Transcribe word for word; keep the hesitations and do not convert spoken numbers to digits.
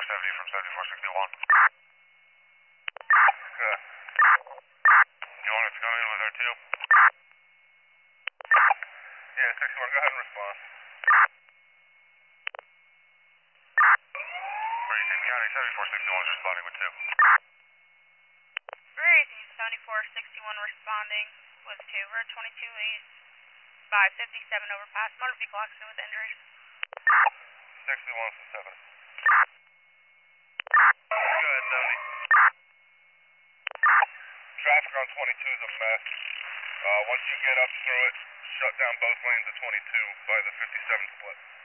seventy from seventy-four sixty-one. Okay. You want us to go in with her too? Yeah, sixty-one, go ahead and respond. Raising County, seventy-four sixty-one is responding with two. Raising seventy-four sixty-one responding with two. Road twenty-two East, five fifty-seven overpass. Motor vehicle accident with injuries. sixty-one from seven. Go ahead, seventy. Traffic on twenty-two is a mess. Uh, once you get up through it, shut down both lanes of twenty-two by the fifty-seven split.